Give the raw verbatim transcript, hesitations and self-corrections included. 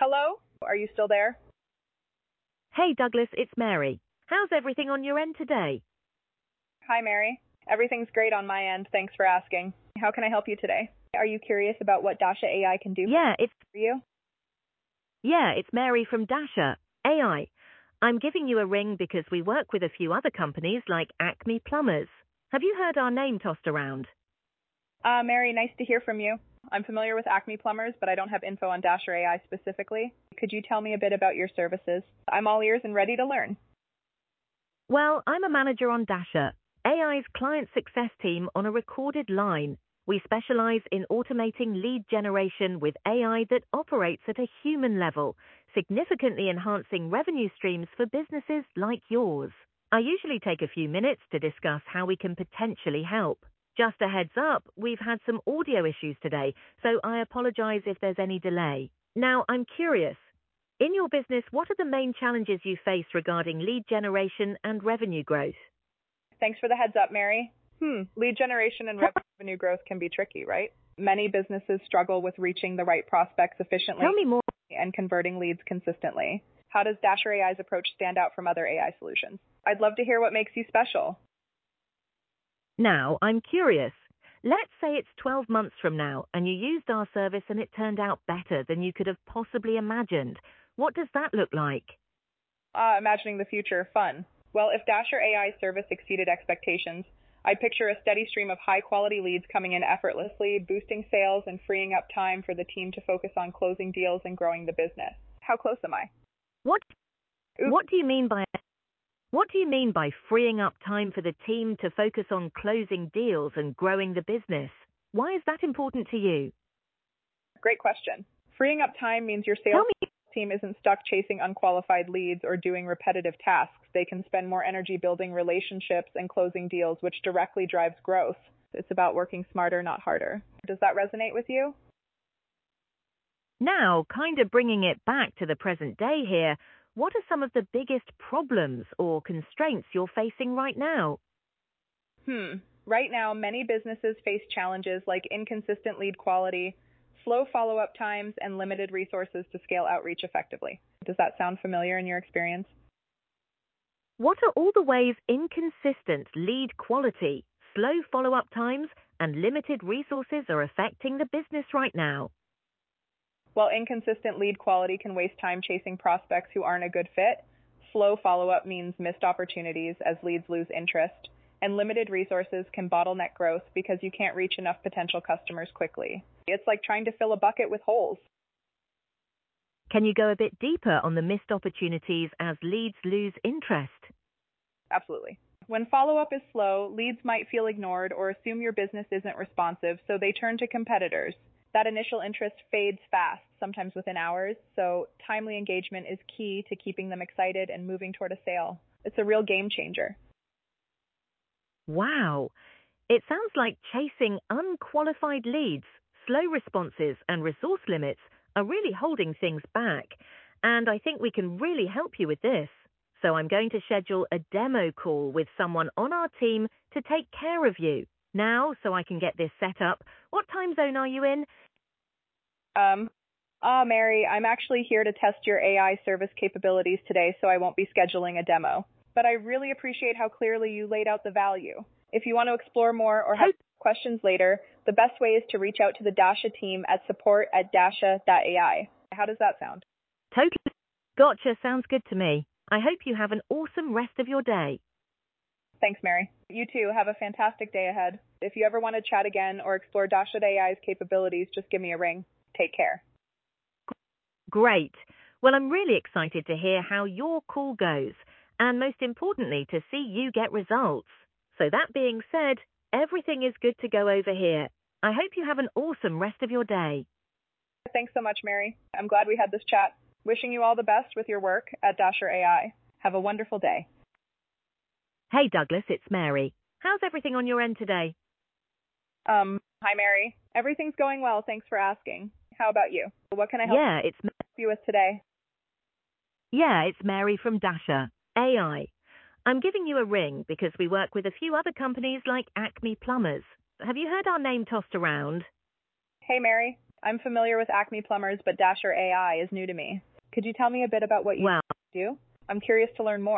Hello? Are you still there? Hey Douglas, it's Mary. How's everything on your end today? Hi, Mary. Everything's great on my end. Thanks for asking. How can I help you today? Are you curious about what Dasha A I can do Yeah, it's for you? yeah, it's Mary from Dasha A I. I'm giving you a ring because we work with a few other companies like Acme Plumbers. Have you heard our name tossed around? Uh, Mary, nice to hear from you. I'm familiar with Acme Plumbers, but I don't have info on Dasha A I specifically. Could you tell me a bit about your services? I'm all ears and ready to learn. Well, I'm a manager on Dasha, A I's client success team on a recorded line. We specialize in automating lead generation with A I that operates at a human level, significantly enhancing revenue streams for businesses like yours. I usually take a few minutes to discuss how we can potentially help. Just a heads up, we've had some audio issues today, so I apologize if there's any delay. Now, I'm curious. In your business, what are the main challenges you face regarding lead generation and revenue growth? Thanks for the heads up, Mary. Hmm, lead generation and revenue growth can be tricky, right? Many businesses struggle with reaching the right prospects efficiently Tell me more. and converting leads consistently. How does Dasher A I's approach stand out from other A I solutions? I'd love to hear what makes you special. Now, I'm curious. Let's say it's twelve months from now and you used our service and it turned out better than you could have possibly imagined. What does that look like? Ah, imagining the future, fun. Well, if Dasher A I's service exceeded expectations, I picture a steady stream of high-quality leads coming in effortlessly, boosting sales and freeing up time for the team to focus on closing deals and growing the business. How close am I? What Oops. what do you mean by What do you mean by freeing up time for the team to focus on closing deals and growing the business? Why is that important to you? Great question. Freeing up time means your Tell sales me. team isn't stuck chasing unqualified leads or doing repetitive tasks. They can spend more energy building relationships and closing deals, which directly drives growth. It's about working smarter, not harder. Does that resonate with you? Now, kind of bringing it back to the present day here, what are some of the biggest problems or constraints you're facing right now? Hmm. Right now, many businesses face challenges like inconsistent lead quality, slow follow-up times, and limited resources to scale outreach effectively. Does that sound familiar in your experience? What are all the ways inconsistent lead quality, slow follow-up times, and limited resources are affecting the business right now? While inconsistent lead quality can waste time chasing prospects who aren't a good fit, slow follow-up means missed opportunities as leads lose interest, and limited resources can bottleneck growth because you can't reach enough potential customers quickly. It's like trying to fill a bucket with holes. Can you go a bit deeper on the missed opportunities as leads lose interest? Absolutely. When follow-up is slow, leads might feel ignored or assume your business isn't responsive, so they turn to competitors. That initial interest fades fast, sometimes within hours, so timely engagement is key to keeping them excited and moving toward a sale. It's a real game changer. Wow. It sounds like chasing unqualified leads, slow responses, and resource limits are really holding things back. And I think we can really help you with this. So I'm going to schedule a demo call with someone on our team to take care of you. Now, so I can get this set up, what time zone are you in? Um, ah, Mary, I'm actually here to test your A I service capabilities today, so I won't be scheduling a demo. But I really appreciate how clearly you laid out the value. If you want to explore more or have questions later, the best way is to reach out to the Dasha team at support at dasha dot A I. How does that sound? Totally. Gotcha. Sounds good to me. I hope you have an awesome rest of your day. Thanks, Mary. You too. Have a fantastic day ahead. If you ever want to chat again or explore Dasha dot A I's capabilities, just give me a ring. Take care. Great. Well, I'm really excited to hear how your call goes, and most importantly, to see you get results. So that being said, everything is good to go over here. I hope you have an awesome rest of your day. Thanks so much, Mary. I'm glad we had this chat. Wishing you all the best with your work at Dasher A I. Have a wonderful day. Hey, Douglas, it's Mary. How's everything on your end today? Um, hi, Mary. Everything's going well. Thanks for asking. How about you? What can I help Yeah, it's you with today? Yeah, it's Mary from Dasha A I. I'm giving you a ring because we work with a few other companies like Acme Plumbers. Have you heard our name tossed around? Hey, Mary. I'm familiar with Acme Plumbers, but Dasher A I is new to me. Could you tell me a bit about what you Well, do? I'm curious to learn more.